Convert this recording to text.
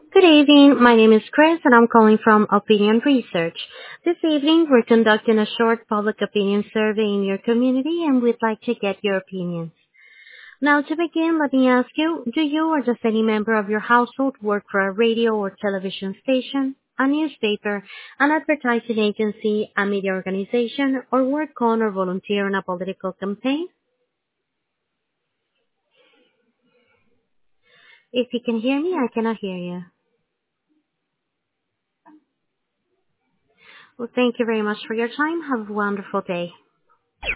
Good evening. My name is Chris, and I'm calling from Opinion Research. This evening, we're conducting a short public opinion survey in your community, and we'd like to get your opinions. Now, to begin, let me ask you, do you or does any member of your household work for a radio or television station, a newspaper, an advertising agency, a media organization, or work on or volunteer in a political campaign? If you can hear me, I cannot hear you. Well, thank you very much for your time. Have a wonderful day.